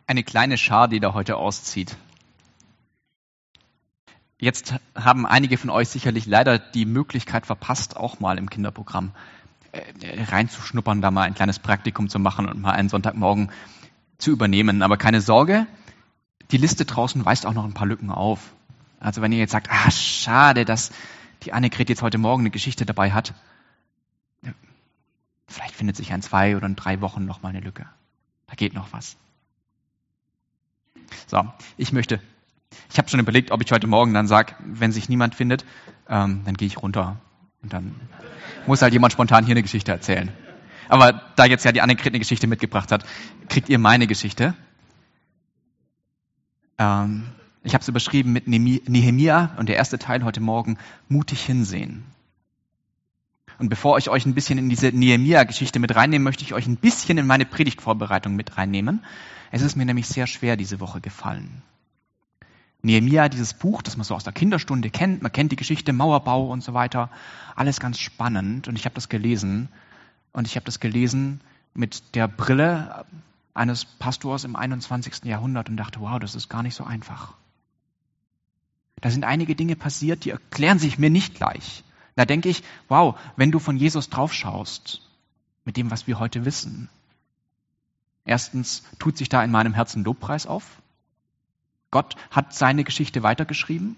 eine kleine Schar, die da heute auszieht. Jetzt haben einige von euch sicherlich leider die Möglichkeit verpasst, auch mal im Kinderprogramm reinzuschnuppern, da mal ein kleines Praktikum zu machen und mal einen Sonntagmorgen zu übernehmen. Aber keine Sorge, die Liste draußen weist auch noch ein paar Lücken auf. Also wenn ihr jetzt sagt, schade, dass die Annegret jetzt heute Morgen eine Geschichte dabei hat, vielleicht findet sich in 2 oder 3 Wochen noch mal eine Lücke. Da geht noch was. So, ich habe schon überlegt, ob ich heute Morgen dann sage, wenn sich niemand findet, dann gehe ich runter. Und dann muss halt jemand spontan hier eine Geschichte erzählen. Aber da jetzt ja die Annegret eine Geschichte mitgebracht hat, kriegt ihr meine Geschichte. Ich habe es überschrieben mit Nehemia und der erste Teil heute Morgen, mutig hinsehen. Und bevor ich euch ein bisschen in diese Nehemia-Geschichte mit reinnehme, möchte ich euch ein bisschen in meine Predigtvorbereitung mit reinnehmen. Es ist mir nämlich sehr schwer diese Woche gefallen. Nehemia, dieses Buch, das man so aus der Kinderstunde kennt, man kennt die Geschichte, Mauerbau und so weiter, alles ganz spannend. Und ich habe das gelesen. Und ich habe das gelesen mit der Brille eines Pastors im 21. Jahrhundert und dachte, wow, das ist gar nicht so einfach. Da sind einige Dinge passiert, die erklären sich mir nicht gleich. Da denke ich, wow, wenn du von Jesus draufschaust, mit dem, was wir heute wissen. Erstens tut sich da in meinem Herzen Lobpreis auf. Gott hat seine Geschichte weitergeschrieben.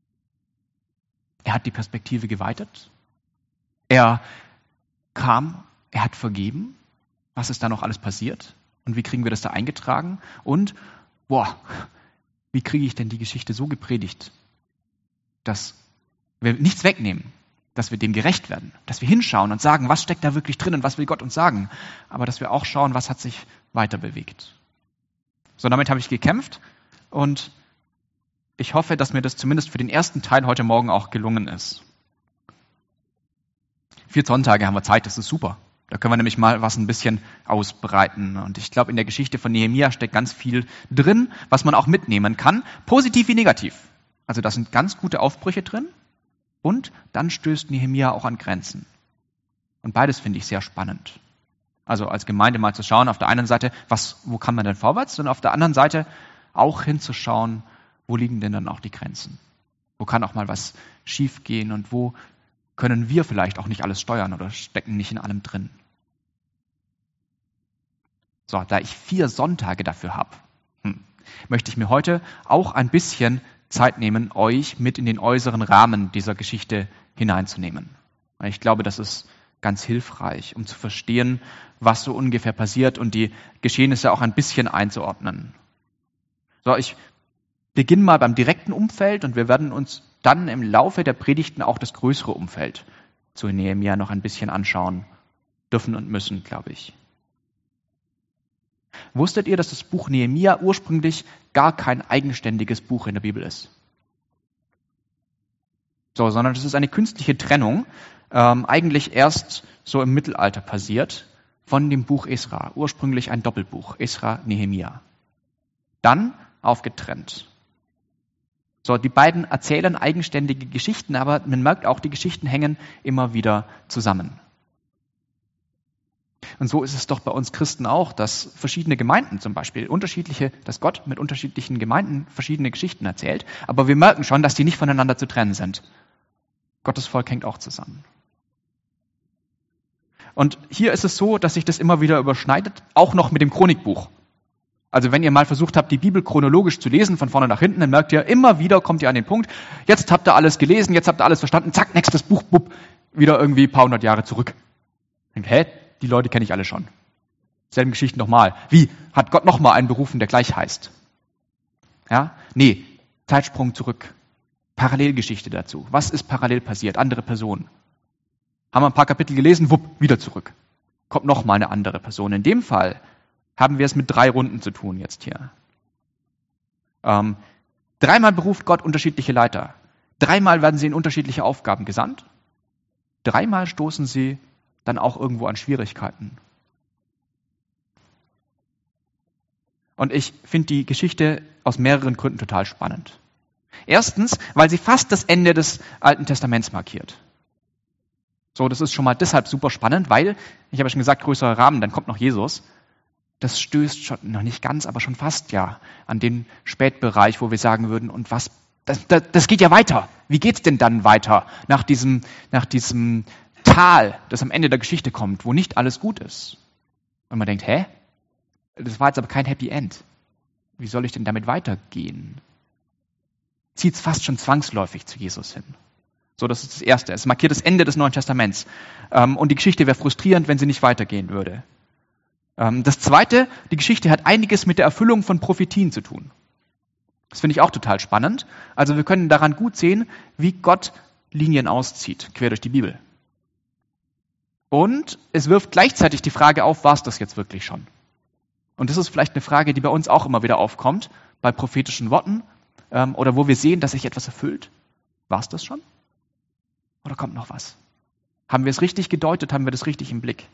Er hat die Perspektive geweitet. Er kam, er hat vergeben. Was ist da noch alles passiert? Und wie kriegen wir das da eingetragen? Und, wie kriege ich denn die Geschichte so gepredigt, dass wir nichts wegnehmen, dass wir dem gerecht werden, dass wir hinschauen und sagen, was steckt da wirklich drin und was will Gott uns sagen, aber dass wir auch schauen, was hat sich weiter bewegt. So, damit habe ich gekämpft und ich hoffe, dass mir das zumindest für den ersten Teil heute Morgen auch gelungen ist. 4 Sonntage haben wir Zeit, das ist super. Da können wir nämlich mal was ein bisschen ausbreiten. Und ich glaube, in der Geschichte von Nehemia steckt ganz viel drin, was man auch mitnehmen kann, positiv wie negativ. Also da sind ganz gute Aufbrüche drin und dann stößt Nehemia auch an Grenzen. Und beides finde ich sehr spannend. Also als Gemeinde mal zu schauen, auf der einen Seite, wo kann man denn vorwärts? Und auf der anderen Seite auch hinzuschauen, wo liegen denn dann auch die Grenzen? Wo kann auch mal was schief gehen und wo können wir vielleicht auch nicht alles steuern oder stecken nicht in allem drin. So, da ich 4 Sonntage dafür habe, möchte ich mir heute auch ein bisschen Zeit nehmen, euch mit in den äußeren Rahmen dieser Geschichte hineinzunehmen. Ich glaube, das ist ganz hilfreich, um zu verstehen, was so ungefähr passiert und die Geschehnisse auch ein bisschen einzuordnen. So, ich beginne mal beim direkten Umfeld und wir werden uns dann im Laufe der Predigten auch das größere Umfeld zu Nehemia noch ein bisschen anschauen dürfen und müssen, glaube ich. Wusstet ihr, dass das Buch Nehemia ursprünglich gar kein eigenständiges Buch in der Bibel ist? So, sondern das ist eine künstliche Trennung, eigentlich erst so im Mittelalter passiert, von dem Buch Esra. Ursprünglich ein Doppelbuch, Esra, Nehemia. Dann aufgetrennt. So, die beiden erzählen eigenständige Geschichten, aber man merkt auch, die Geschichten hängen immer wieder zusammen. Und so ist es doch bei uns Christen auch, dass verschiedene Gemeinden zum Beispiel dass Gott mit unterschiedlichen Gemeinden verschiedene Geschichten erzählt, aber wir merken schon, dass die nicht voneinander zu trennen sind. Gottes Volk hängt auch zusammen. Und hier ist es so, dass sich das immer wieder überschneidet, auch noch mit dem Chronikbuch. Also wenn ihr mal versucht habt, die Bibel chronologisch zu lesen, von vorne nach hinten, dann merkt ihr, immer wieder kommt ihr an den Punkt, jetzt habt ihr alles gelesen, jetzt habt ihr alles verstanden, zack, nächstes Buch, wieder irgendwie ein paar 100 Jahre zurück. Denkt, die Leute kenne ich alle schon. Selben Geschichten nochmal. Wie? Hat Gott nochmal einen berufen, der gleich heißt? Ja? Nee, Zeitsprung zurück. Parallelgeschichte dazu. Was ist parallel passiert? Andere Personen. Haben wir ein paar Kapitel gelesen, wieder zurück. Kommt nochmal eine andere Person. In dem Fall haben wir es mit 3 Runden zu tun jetzt hier. 3-mal beruft Gott unterschiedliche Leiter. 3-mal werden sie in unterschiedliche Aufgaben gesandt. 3-mal stoßen sie dann auch irgendwo an Schwierigkeiten. Und ich finde die Geschichte aus mehreren Gründen total spannend. Erstens, weil sie fast das Ende des Alten Testaments markiert. So, das ist schon mal deshalb super spannend, weil, ich habe ja schon gesagt, größerer Rahmen, dann kommt noch Jesus. das stößt schon, noch nicht ganz, aber schon fast ja, an den Spätbereich, wo wir sagen würden, und was, das geht ja weiter. Wie geht's denn dann weiter nach diesem Tal, das am Ende der Geschichte kommt, wo nicht alles gut ist? Und man denkt, das war jetzt aber kein Happy End. Wie soll ich denn damit weitergehen? Zieht's fast schon zwangsläufig zu Jesus hin. So, das ist das Erste. Es markiert das Ende des Neuen Testaments. Und die Geschichte wäre frustrierend, wenn sie nicht weitergehen würde. Das Zweite, die Geschichte hat einiges mit der Erfüllung von Prophetien zu tun. Das finde ich auch total spannend. Also wir können daran gut sehen, wie Gott Linien auszieht, quer durch die Bibel. Und es wirft gleichzeitig die Frage auf, war es das jetzt wirklich schon? Und das ist vielleicht eine Frage, die bei uns auch immer wieder aufkommt, bei prophetischen Worten, oder wo wir sehen, dass sich etwas erfüllt. War es das schon? Oder kommt noch was? Haben wir es richtig gedeutet? Haben wir das richtig im Blick?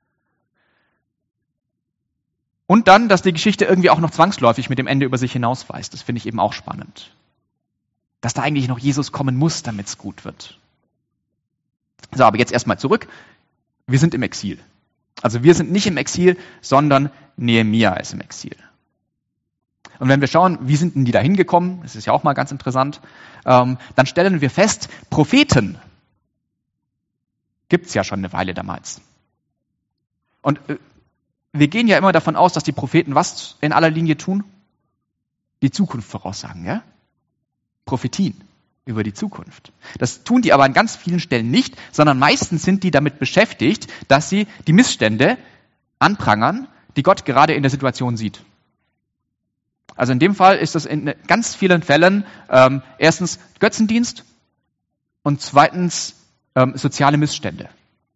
Und dann, dass die Geschichte irgendwie auch noch zwangsläufig mit dem Ende über sich hinausweist. Das finde ich eben auch spannend. Dass da eigentlich noch Jesus kommen muss, damit es gut wird. So, aber jetzt erstmal zurück. Wir sind im Exil. Also wir sind nicht im Exil, sondern Nehemia ist im Exil. Und wenn wir schauen, wie sind denn die da hingekommen, das ist ja auch mal ganz interessant, dann stellen wir fest, Propheten gibt es ja schon eine Weile damals. Und wir gehen ja immer davon aus, dass die Propheten was in aller Linie tun? Die Zukunft voraussagen, ja? Prophetien über die Zukunft. Das tun die aber an ganz vielen Stellen nicht, sondern meistens sind die damit beschäftigt, dass sie die Missstände anprangern, die Gott gerade in der Situation sieht. Also in dem Fall ist das in ganz vielen Fällen erstens Götzendienst und zweitens soziale Missstände.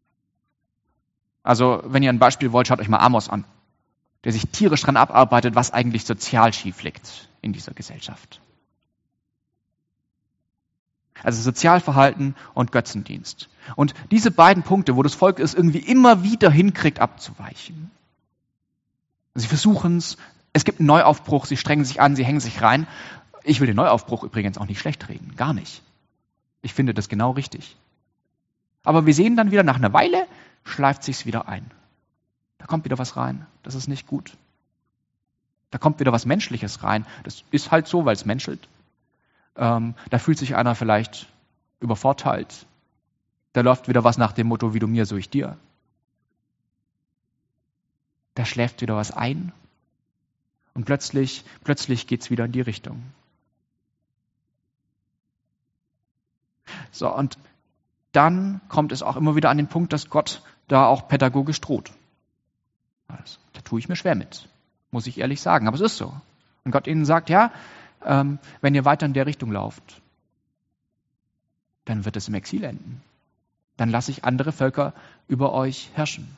Also wenn ihr ein Beispiel wollt, schaut euch mal Amos an, der sich tierisch dran abarbeitet, was eigentlich sozial schief liegt in dieser Gesellschaft. Also Sozialverhalten und Götzendienst. Und diese beiden Punkte, wo das Volk es irgendwie immer wieder hinkriegt, abzuweichen. Sie versuchen es gibt einen Neuaufbruch, sie strengen sich an, sie hängen sich rein. Ich will den Neuaufbruch übrigens auch nicht schlecht reden, gar nicht. Ich finde das genau richtig. Aber wir sehen dann wieder, nach einer Weile schleift sich's wieder ein. Da kommt wieder was rein, das ist nicht gut. Da kommt wieder was Menschliches rein, das ist halt so, weil es menschelt. Da fühlt sich einer vielleicht übervorteilt. Da läuft wieder was nach dem Motto, wie du mir, so ich dir. Da schläft wieder was ein und plötzlich geht's wieder in die Richtung. So, und dann kommt es auch immer wieder an den Punkt, dass Gott da auch pädagogisch droht. Also, da tue ich mir schwer mit, muss ich ehrlich sagen, aber es ist so. Und Gott ihnen sagt, ja, wenn ihr weiter in der Richtung lauft, dann wird es im Exil enden. Dann lasse ich andere Völker über euch herrschen.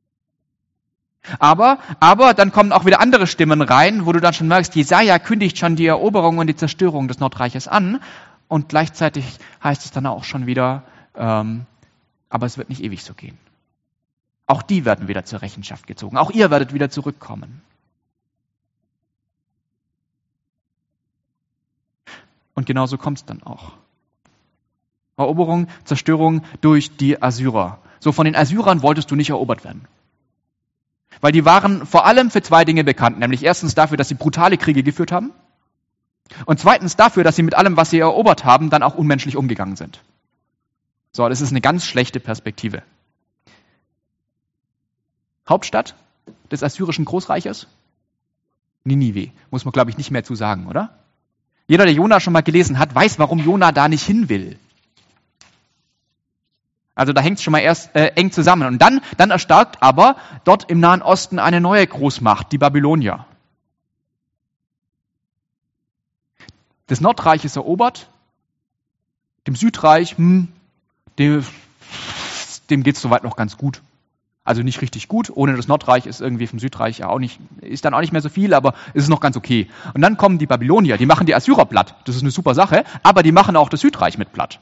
Aber dann kommen auch wieder andere Stimmen rein, wo du dann schon merkst, Jesaja kündigt schon die Eroberung und die Zerstörung des Nordreiches an und gleichzeitig heißt es dann auch schon wieder, aber es wird nicht ewig so gehen. Auch die werden wieder zur Rechenschaft gezogen. Auch ihr werdet wieder zurückkommen. Und genauso kommt es dann auch. Eroberung, Zerstörung durch die Assyrer. So, von den Assyrern wolltest du nicht erobert werden. Weil die waren vor allem für zwei Dinge bekannt. Nämlich erstens dafür, dass sie brutale Kriege geführt haben. Und zweitens dafür, dass sie mit allem, was sie erobert haben, dann auch unmenschlich umgegangen sind. So, das ist eine ganz schlechte Perspektive. Hauptstadt des assyrischen Großreiches? Ninive. Muss man, glaube ich, nicht mehr zu sagen, oder? Jeder, der Jona schon mal gelesen hat, weiß, warum Jona da nicht hin will. Also da hängt es schon mal erst eng zusammen. Und dann erstarkt aber dort im Nahen Osten eine neue Großmacht, die Babylonier. Das Nordreich ist erobert, dem Südreich, dem geht es soweit noch ganz gut. Also nicht richtig gut. Ohne das Nordreich ist irgendwie vom Südreich ja auch nicht, ist dann auch nicht mehr so viel, aber es ist noch ganz okay. Und dann kommen die Babylonier, die machen die Assyrer platt. Das ist eine super Sache, aber die machen auch das Südreich mit platt.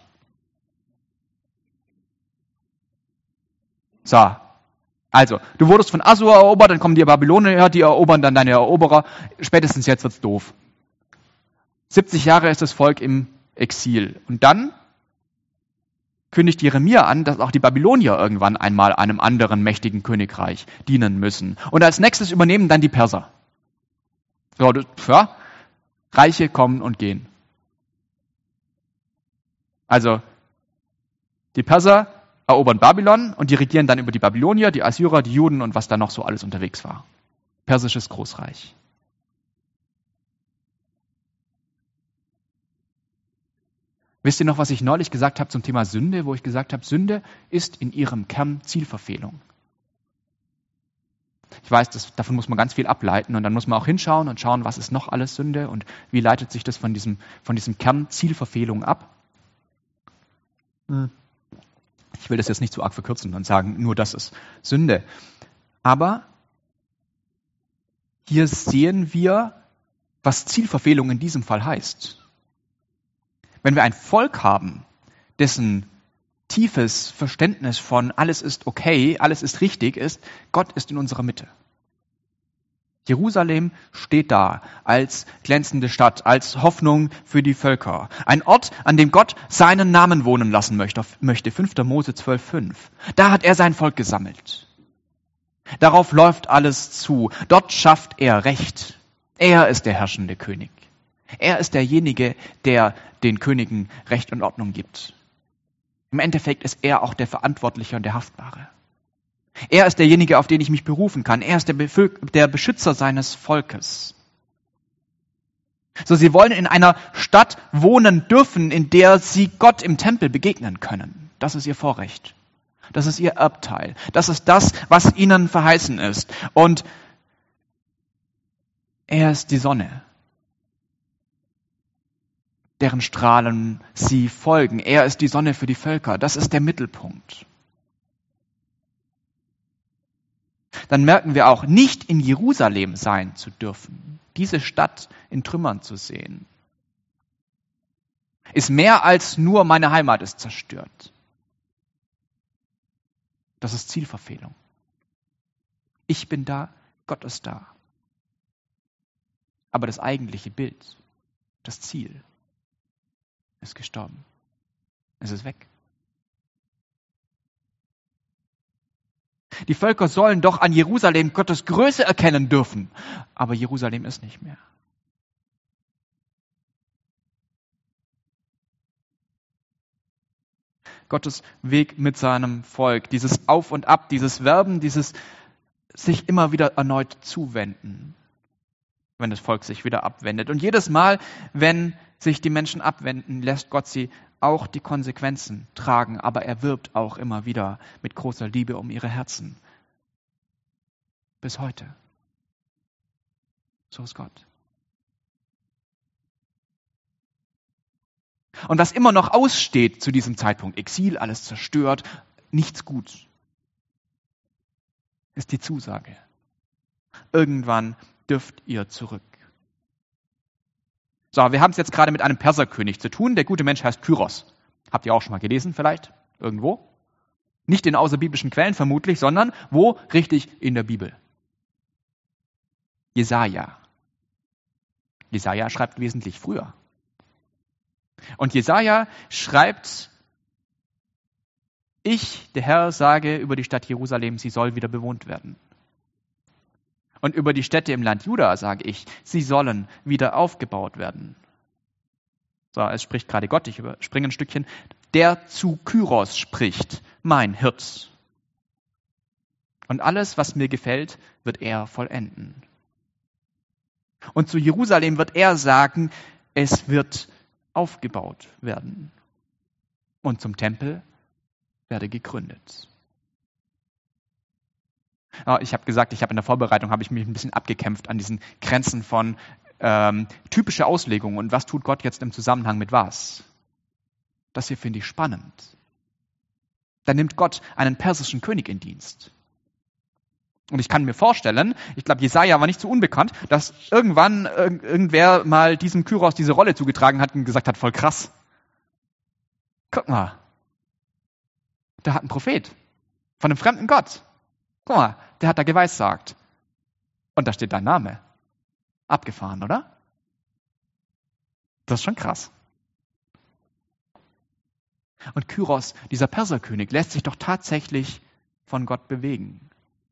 So. Also, du wurdest von Assur erobert, dann kommen die Babylonier, die erobern dann deine Eroberer. Spätestens jetzt wird's doof. 70 Jahre ist das Volk im Exil. Und dann kündigt Jeremia an, dass auch die Babylonier irgendwann einmal einem anderen mächtigen Königreich dienen müssen. Und als nächstes übernehmen dann die Perser. So, ja, Reiche kommen und gehen. Also die Perser erobern Babylon und die regieren dann über die Babylonier, die Assyrer, die Juden und was da noch so alles unterwegs war. Persisches Großreich. Wisst ihr noch, was ich neulich gesagt habe zum Thema Sünde, wo ich gesagt habe, Sünde ist in ihrem Kern Zielverfehlung. Ich weiß, davon muss man ganz viel ableiten und dann muss man auch hinschauen und schauen, was ist noch alles Sünde und wie leitet sich das von diesem Kern Zielverfehlung ab. Ich will das jetzt nicht zu arg verkürzen und sagen, nur das ist Sünde. Aber hier sehen wir, was Zielverfehlung in diesem Fall heißt. Wenn wir ein Volk haben, dessen tiefes Verständnis von alles ist okay, alles ist richtig ist, Gott ist in unserer Mitte. Jerusalem steht da als glänzende Stadt, als Hoffnung für die Völker. Ein Ort, an dem Gott seinen Namen wohnen lassen möchte. 5. Mose 12,5. Da hat er sein Volk gesammelt. Darauf läuft alles zu. Dort schafft er Recht. Er ist der herrschende König. Er ist derjenige, der den Königen Recht und Ordnung gibt. Im Endeffekt ist er auch der Verantwortliche und der Haftbare. Er ist derjenige, auf den ich mich berufen kann. Er ist der Beschützer seines Volkes. So, sie wollen in einer Stadt wohnen dürfen, in der sie Gott im Tempel begegnen können. Das ist ihr Vorrecht. Das ist ihr Erbteil. Das ist das, was ihnen verheißen ist. Und er ist die Sonne, deren Strahlen sie folgen. Er ist die Sonne für die Völker. Das ist der Mittelpunkt. Dann merken wir auch, nicht in Jerusalem sein zu dürfen, diese Stadt in Trümmern zu sehen, ist mehr als nur meine Heimat ist zerstört. Das ist Zielverfehlung. Ich bin da, Gott ist da. Aber das eigentliche Bild, das Ziel, ist gestorben. Es ist weg. Die Völker sollen doch an Jerusalem Gottes Größe erkennen dürfen. Aber Jerusalem ist nicht mehr. Gottes Weg mit seinem Volk, dieses Auf und Ab, dieses Werben, dieses sich immer wieder erneut zuwenden, wenn das Volk sich wieder abwendet. Und jedes Mal, wenn sich die Menschen abwenden, lässt Gott sie auch die Konsequenzen tragen, aber er wirbt auch immer wieder mit großer Liebe um ihre Herzen. Bis heute. So ist Gott. Und was immer noch aussteht zu diesem Zeitpunkt, Exil, alles zerstört, nichts gut, ist die Zusage. Irgendwann dürft ihr zurück. So, wir haben es jetzt gerade mit einem Perserkönig zu tun. Der gute Mensch heißt Kyros. Habt ihr auch schon mal gelesen vielleicht? Irgendwo? Nicht in außerbiblischen Quellen vermutlich, sondern wo? Richtig, in der Bibel. Jesaja. Jesaja schreibt wesentlich früher. Und Jesaja schreibt, ich, der Herr, sage über die Stadt Jerusalem, sie soll wieder bewohnt werden. Und über die Städte im Land Juda sage ich, sie sollen wieder aufgebaut werden. So, es spricht gerade Gott, ich überspringe ein Stückchen. Der zu Kyros spricht, mein Hirt. Und alles, was mir gefällt, wird er vollenden. Und zu Jerusalem wird er sagen, es wird aufgebaut werden. Und zum Tempel werde gegründet. Ich habe gesagt, in der Vorbereitung habe ich mich ein bisschen abgekämpft an diesen Grenzen von typische Auslegung und was tut Gott jetzt im Zusammenhang mit was. Das hier finde ich spannend. Da nimmt Gott einen persischen König in Dienst. Und ich kann mir vorstellen, ich glaube, Jesaja war nicht so unbekannt, dass irgendwann irgendwer mal diesem Kyros diese Rolle zugetragen hat und gesagt hat, voll krass. Guck mal, da hat ein Prophet von einem fremden Gott. Guck mal, der hat da geweissagt. Und da steht dein Name. Abgefahren, oder? Das ist schon krass. Und Kyros, dieser Perserkönig, lässt sich doch tatsächlich von Gott bewegen.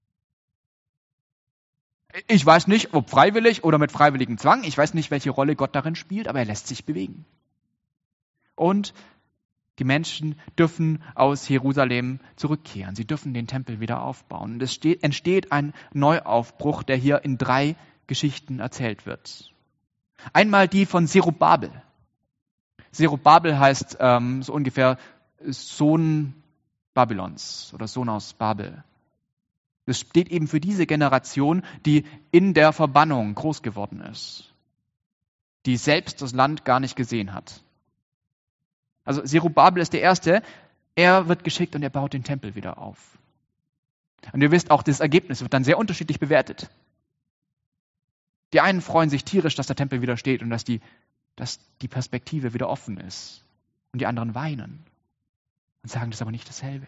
Ich weiß nicht, ob freiwillig oder mit freiwilligem Zwang. Ich weiß nicht, welche Rolle Gott darin spielt, aber er lässt sich bewegen. Und die Menschen dürfen aus Jerusalem zurückkehren. Sie dürfen den Tempel wieder aufbauen. Und es entsteht ein Neuaufbruch, der hier in 3 Geschichten erzählt wird. Einmal die von Zerubabel. Zerubabel heißt so ungefähr Sohn Babylons oder Sohn aus Babel. Das steht eben für diese Generation, die in der Verbannung groß geworden ist, die selbst das Land gar nicht gesehen hat. Also Zerubabel ist der Erste, er wird geschickt und er baut den Tempel wieder auf. Und ihr wisst auch, das Ergebnis wird dann sehr unterschiedlich bewertet. Die einen freuen sich tierisch, dass der Tempel wieder steht und dass die Perspektive wieder offen ist. Und die anderen weinen und sagen, das ist aber nicht dasselbe.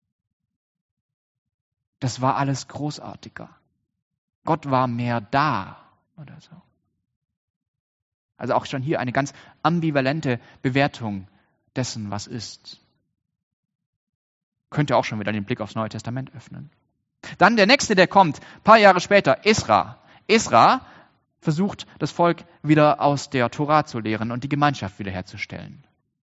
Das war alles großartiger. Gott war mehr da oder so. Also auch schon hier eine ganz ambivalente Bewertung dessen, was ist. Könnt ihr auch schon wieder den Blick aufs Neue Testament öffnen. Dann der nächste, der kommt, ein paar Jahre später, Esra. Esra versucht, das Volk wieder aus der Tora zu lehren und die Gemeinschaft wiederherzustellen.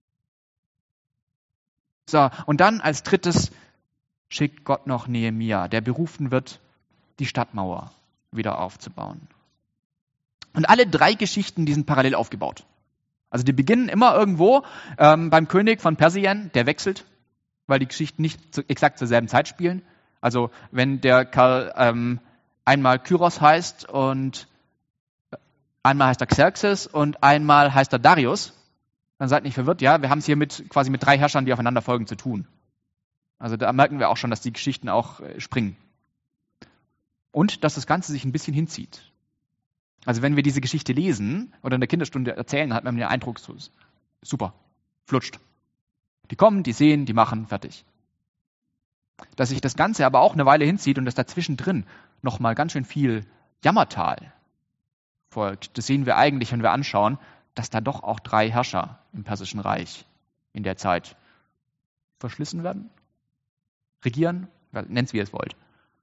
So, und dann als drittes schickt Gott noch Nehemia, der berufen wird, die Stadtmauer wieder aufzubauen. Und alle 3 Geschichten, die sind parallel aufgebaut. Also die beginnen immer irgendwo beim König von Persien, der wechselt, weil die Geschichten nicht exakt zur selben Zeit spielen. Also wenn der Kerl einmal Kyros heißt und einmal heißt er Xerxes und einmal heißt er Darius, dann seid nicht verwirrt, ja, wir haben es hier quasi mit 3 Herrschern, die aufeinander folgen, zu tun. Also da merken wir auch schon, dass die Geschichten auch springen. Und dass das Ganze sich ein bisschen hinzieht. Also wenn wir diese Geschichte lesen oder in der Kinderstunde erzählen, hat man den Eindruck, so, super, flutscht. Die kommen, die sehen, die machen, fertig. Dass sich das Ganze aber auch eine Weile hinzieht und dass dazwischen drin nochmal ganz schön viel Jammertal folgt. Das sehen wir eigentlich, wenn wir anschauen, dass da doch auch 3 Herrscher im Persischen Reich in der Zeit verschlissen werden, regieren, nennt es wie ihr es wollt.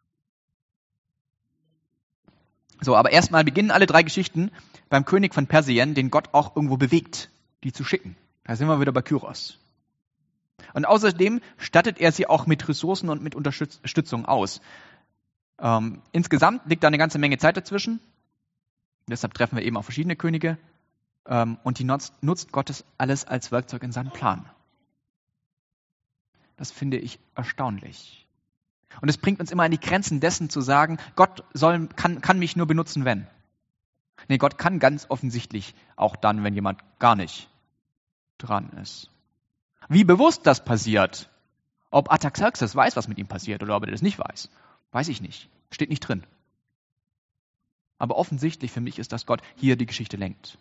So, aber erstmal beginnen alle 3 Geschichten beim König von Persien, den Gott auch irgendwo bewegt, die zu schicken. Da sind wir wieder bei Kyros. Und außerdem stattet er sie auch mit Ressourcen und mit Unterstützung aus. Insgesamt liegt da eine ganze Menge Zeit dazwischen. Deshalb treffen wir eben auch verschiedene Könige. Und die nutzt Gottes alles als Werkzeug in seinem Plan. Das finde ich erstaunlich. Und es bringt uns immer an die Grenzen dessen zu sagen, Gott kann mich nur benutzen, wenn. Nee, Gott kann ganz offensichtlich auch dann, wenn jemand gar nicht dran ist. Wie bewusst das passiert, ob Artaxerxes weiß, was mit ihm passiert, oder ob er das nicht weiß, weiß ich nicht. Steht nicht drin. Aber offensichtlich für mich ist, dass Gott hier die Geschichte lenkt.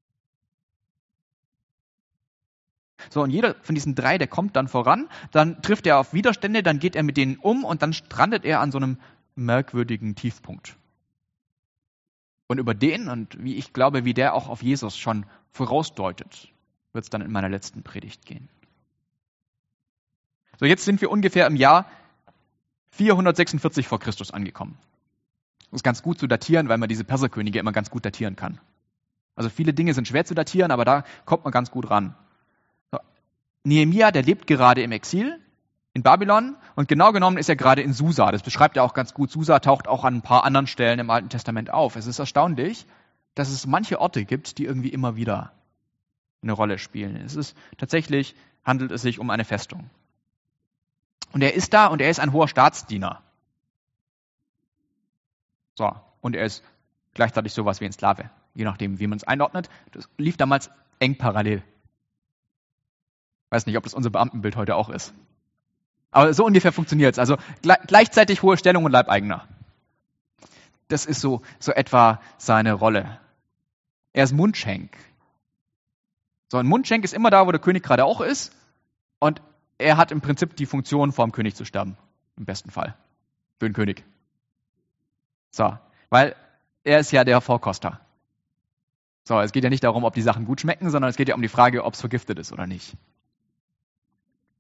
So, und jeder von diesen 3, der kommt dann voran, dann trifft er auf Widerstände, dann geht er mit denen um und dann strandet er an so einem merkwürdigen Tiefpunkt. Und über den und wie ich glaube, wie der auch auf Jesus schon vorausdeutet, wird es dann in meiner letzten Predigt gehen. So, jetzt sind wir ungefähr im Jahr 446 vor Christus angekommen. Das ist ganz gut zu datieren, weil man diese Perserkönige immer ganz gut datieren kann. Also viele Dinge sind schwer zu datieren, aber da kommt man ganz gut ran. So. Nehemia, der lebt gerade im Exil in Babylon und genau genommen ist er gerade in Susa. Das beschreibt er auch ganz gut. Susa taucht auch an ein paar anderen Stellen im Alten Testament auf. Es ist erstaunlich, dass es manche Orte gibt, die irgendwie immer wieder eine Rolle spielen. Tatsächlich handelt es sich um eine Festung. Und er ist da und er ist ein hoher Staatsdiener. So, und er ist gleichzeitig sowas wie ein Sklave, je nachdem, wie man es einordnet. Das lief damals eng parallel. Weiß nicht, ob das unser Beamtenbild heute auch ist. Aber so ungefähr funktioniert es. Also gleichzeitig hohe Stellung und Leibeigener. Das ist so etwa seine Rolle. Er ist Mundschenk. So, ein Mundschenk ist immer da, wo der König gerade auch ist. Und er hat im Prinzip die Funktion, vor dem König zu sterben. Im besten Fall. Für den König. So, weil er ist ja der Vorkoster. So, es geht ja nicht darum, ob die Sachen gut schmecken, sondern es geht ja um die Frage, ob es vergiftet ist oder nicht.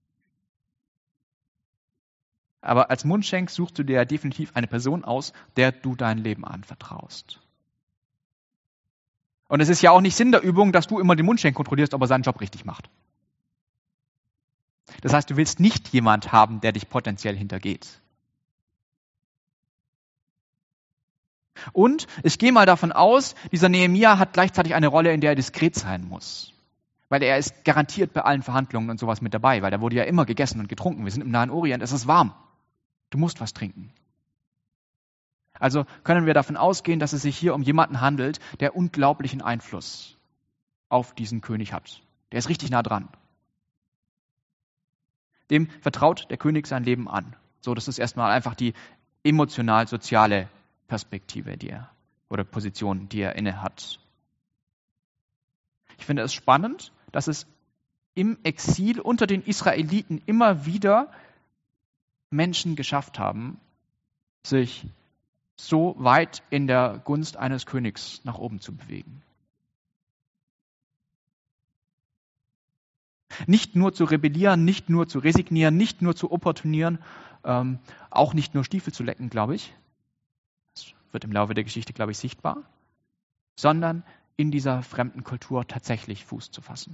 Aber als Mundschenk suchst du dir ja definitiv eine Person aus, der du dein Leben anvertraust. Und es ist ja auch nicht Sinn der Übung, dass du immer den Mundschenk kontrollierst, ob er seinen Job richtig macht. Das heißt, du willst nicht jemand haben, der dich potenziell hintergeht. Und ich gehe mal davon aus, dieser Nehemia hat gleichzeitig eine Rolle, in der er diskret sein muss. Weil er ist garantiert bei allen Verhandlungen und sowas mit dabei, weil da wurde ja immer gegessen und getrunken. Wir sind im Nahen Orient, es ist warm. Du musst was trinken. Also können wir davon ausgehen, dass es sich hier um jemanden handelt, der unglaublichen Einfluss auf diesen König hat. Der ist richtig nah dran. Dem vertraut der König sein Leben an. So, das ist erstmal einfach die emotional-soziale Perspektive, oder Position, die er inne hat. Ich finde es spannend, dass es im Exil unter den Israeliten immer wieder Menschen geschafft haben, sich so weit in der Gunst eines Königs nach oben zu bewegen. Nicht nur zu rebellieren, nicht nur zu resignieren, nicht nur zu opportunieren, auch nicht nur Stiefel zu lecken, glaube ich. Das wird im Laufe der Geschichte, glaube ich, sichtbar. Sondern in dieser fremden Kultur tatsächlich Fuß zu fassen.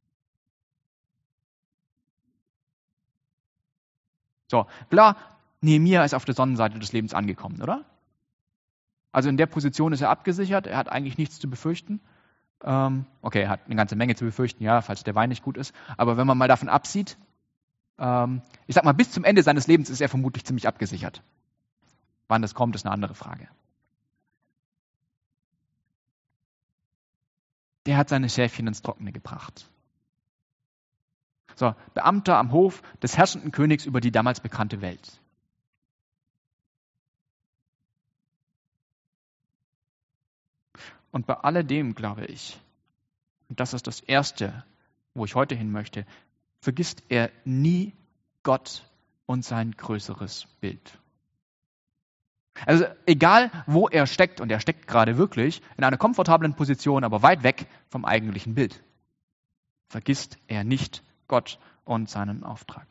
So, klar, Nehemia ist auf der Sonnenseite des Lebens angekommen, oder? Also in der Position ist er abgesichert, er hat eigentlich nichts zu befürchten. Okay, er hat eine ganze Menge zu befürchten, ja, falls der Wein nicht gut ist. Aber wenn man mal davon absieht, ich sag mal, bis zum Ende seines Lebens ist er vermutlich ziemlich abgesichert. Wann das kommt, ist eine andere Frage. Der hat seine Schäfchen ins Trockene gebracht. So, Beamter am Hof des herrschenden Königs über die damals bekannte Welt. Und bei alledem, glaube ich, und das ist das Erste, wo ich heute hin möchte, vergisst er nie Gott und sein größeres Bild. Also egal, wo er steckt, und er steckt gerade wirklich in einer komfortablen Position, aber weit weg vom eigentlichen Bild, vergisst er nicht Gott und seinen Auftrag.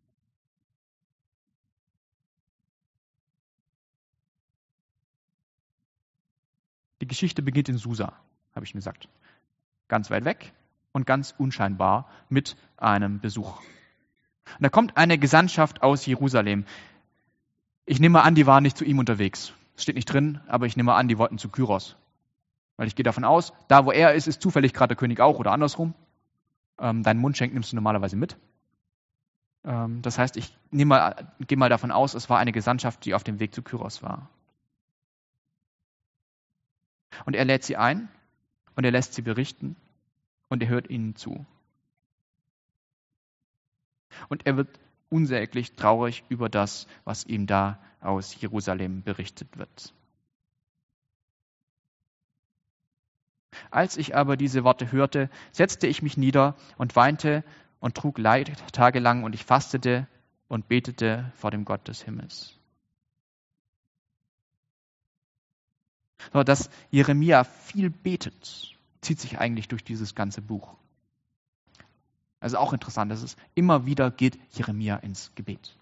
Die Geschichte beginnt in Susa, habe ich gesagt. Ganz weit weg und ganz unscheinbar mit einem Besuch. Und da kommt eine Gesandtschaft aus Jerusalem. Ich nehme an, die waren nicht zu ihm unterwegs. Das steht nicht drin, aber ich nehme an, die wollten zu Kyros. Weil ich gehe davon aus, da wo er ist zufällig gerade der König auch oder andersrum. Deinen Mundschenk nimmst du normalerweise mit. Das heißt, ich gehe mal davon aus, es war eine Gesandtschaft, die auf dem Weg zu Kyros war. Und er lädt sie ein und er lässt sie berichten und er hört ihnen zu. Und er wird unsäglich traurig über das, was ihm da aus Jerusalem berichtet wird. Als ich aber diese Worte hörte, setzte ich mich nieder und weinte und trug Leid tagelang und ich fastete und betete vor dem Gott des Himmels. So, dass Jeremia viel betet, zieht sich eigentlich durch dieses ganze Buch. Also auch interessant, dass es immer wieder geht Jeremia ins Gebet.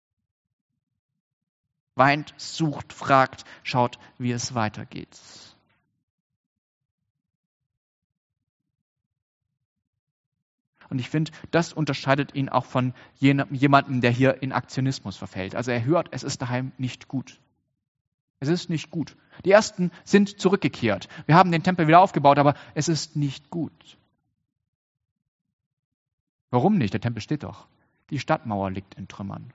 Weint, sucht, fragt, schaut, wie es weitergeht. Und ich finde, das unterscheidet ihn auch von jemandem, der hier in Aktionismus verfällt. Also er hört, es ist daheim nicht gut. Es ist nicht gut. Die Ersten sind zurückgekehrt. Wir haben den Tempel wieder aufgebaut, aber es ist nicht gut. Warum nicht? Der Tempel steht doch. Die Stadtmauer liegt in Trümmern.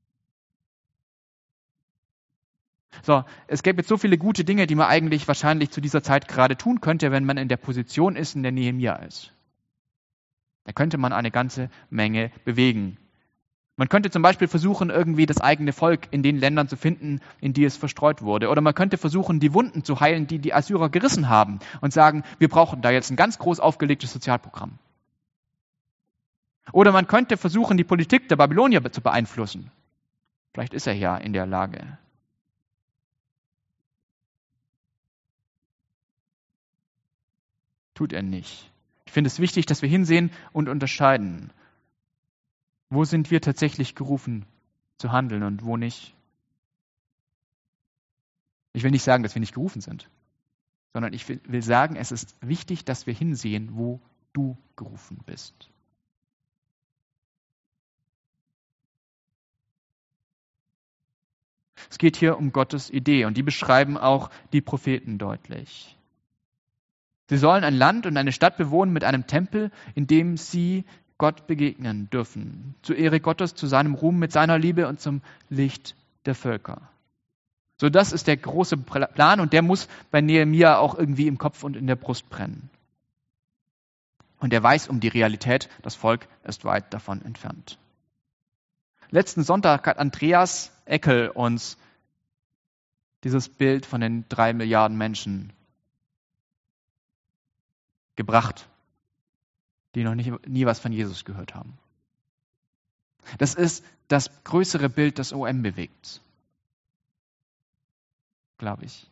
So, es gäbe jetzt so viele gute Dinge, die man eigentlich wahrscheinlich zu dieser Zeit gerade tun könnte, wenn man in der Position ist, in der Nehemia ist. Da könnte man eine ganze Menge bewegen. Man könnte zum Beispiel versuchen, irgendwie das eigene Volk in den Ländern zu finden, in die es verstreut wurde. Oder man könnte versuchen, die Wunden zu heilen, die die Assyrer gerissen haben und sagen, wir brauchen da jetzt ein ganz groß aufgelegtes Sozialprogramm. Oder man könnte versuchen, die Politik der Babylonier zu beeinflussen. Vielleicht ist er ja in der Lage. Tut er nicht. Ich finde es wichtig, dass wir hinsehen und unterscheiden. Wo sind wir tatsächlich gerufen, zu handeln und wo nicht. Ich will nicht sagen, dass wir nicht gerufen sind, sondern ich will sagen, es ist wichtig, dass wir hinsehen, wo du gerufen bist. Es geht hier um Gottes Idee und die beschreiben auch die Propheten deutlich. Sie sollen ein Land und eine Stadt bewohnen mit einem Tempel, in dem sie Gott begegnen dürfen. Zur Ehre Gottes, zu seinem Ruhm, mit seiner Liebe und zum Licht der Völker. So, das ist der große Plan und der muss bei Nehemia auch irgendwie im Kopf und in der Brust brennen. Und er weiß um die Realität, das Volk ist weit davon entfernt. Letzten Sonntag hat Andreas Eckel uns dieses Bild von den 3 Milliarden Menschen gebracht, die noch nie was von Jesus gehört haben. Das ist das größere Bild, das OM bewegt, glaube ich.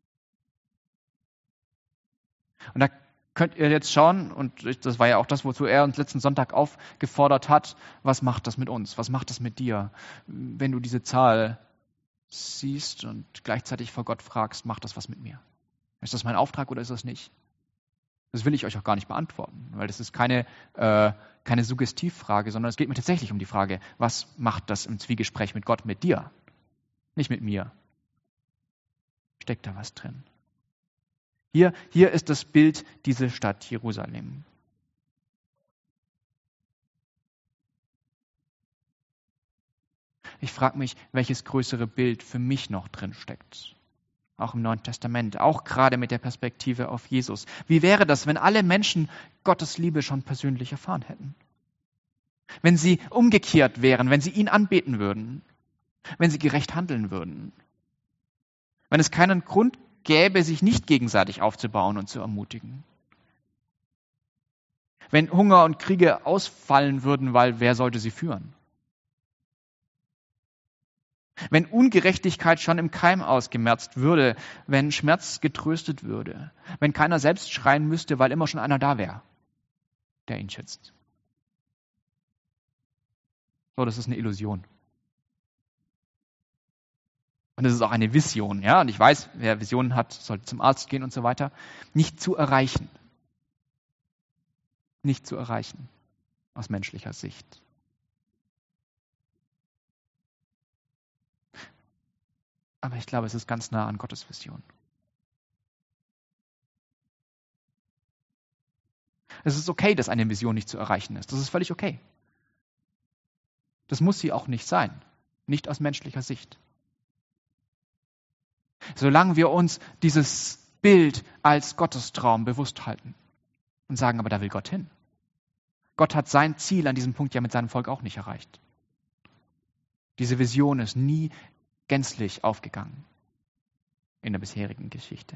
Und da könnt ihr jetzt schauen, und das war ja auch das, wozu er uns letzten Sonntag aufgefordert hat, was macht das mit uns? Was macht das mit dir? Wenn du diese Zahl siehst und gleichzeitig vor Gott fragst, macht das was mit mir? Ist das mein Auftrag oder ist das nicht? Das will ich euch auch gar nicht beantworten, weil das ist keine Suggestivfrage, sondern es geht mir tatsächlich um die Frage, was macht das im Zwiegespräch mit Gott, mit dir? Nicht mit mir. Steckt da was drin? Hier ist das Bild dieser Stadt Jerusalem. Ich frage mich, welches größere Bild für mich noch drin steckt. Auch im Neuen Testament, auch gerade mit der Perspektive auf Jesus. Wie wäre das, wenn alle Menschen Gottes Liebe schon persönlich erfahren hätten? Wenn sie umgekehrt wären, wenn sie ihn anbeten würden, wenn sie gerecht handeln würden, wenn es keinen Grund gäbe, sich nicht gegenseitig aufzubauen und zu ermutigen. Wenn Hunger und Kriege ausfallen würden, weil wer sollte sie führen? Wenn Ungerechtigkeit schon im Keim ausgemerzt würde, wenn Schmerz getröstet würde, wenn keiner selbst schreien müsste, weil immer schon einer da wäre, der ihn schützt. So, das ist eine Illusion. Und das ist auch eine Vision, ja. Und ich weiß, wer Visionen hat, sollte zum Arzt gehen und so weiter. Nicht zu erreichen. Nicht zu erreichen aus menschlicher Sicht. Aber ich glaube, es ist ganz nah an Gottes Vision. Es ist okay, dass eine Vision nicht zu erreichen ist. Das ist völlig okay. Das muss sie auch nicht sein. Nicht aus menschlicher Sicht. Solange wir uns dieses Bild als Gottestraum bewusst halten und sagen, aber da will Gott hin. Gott hat sein Ziel an diesem Punkt ja mit seinem Volk auch nicht erreicht. Diese Vision ist nie gänzlich aufgegangen in der bisherigen Geschichte.